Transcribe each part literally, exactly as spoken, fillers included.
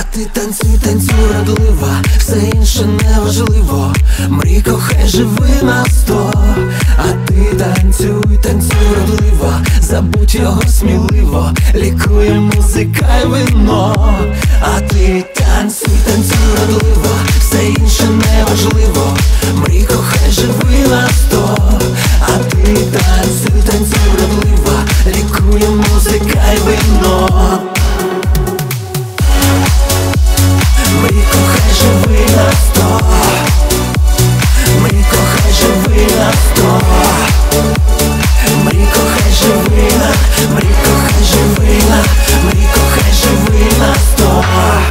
ти танцюй, танцюй вродлива, все інше неважливо. Мрій, кохай, живи на сто. А ти танцюй, танцюй вродлива, забудь його сміливо, лікує музика й вино. А ти танцюй, танцюй вродлива, все інше неважливо. Мрій, кохай, живи на сто. А ти танцюй, танцюй вродлива, лікує музика й вино. Мрій, кохай, живи на сто. Мрій, кохай, живи на сто. Мрій, кохай, живи на, мрій, кохай, живи на, мрій, кохай, живи на сто.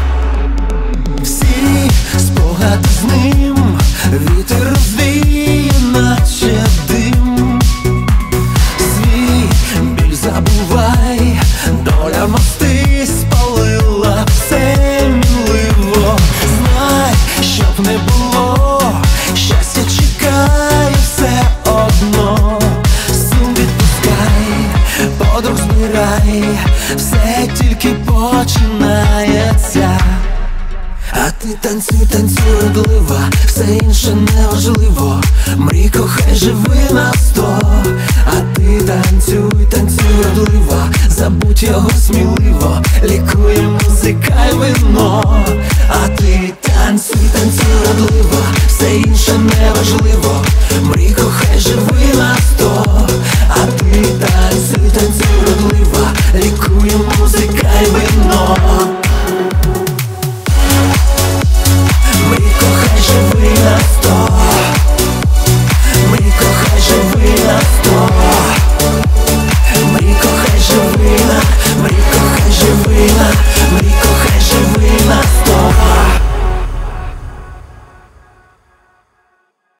Всі спогади з ним вітер розвіє, наче дим. Свій біль забувай, доля мости спалила все мінливо. Знай, щоб не було, щастя чекає все одно. Сум відпускай, подруг збирай, все тільки починається. А ти танцюй, танцюй вродлива, все інше неважливо. Мрій, кохай, живи на сто. А ти танцюй, танцюй вродлива, забудь його сміливо, лікує музика й вино. А ти танцюй, танцюй вродлива, все інше неважливо. Мрій, кохай, живи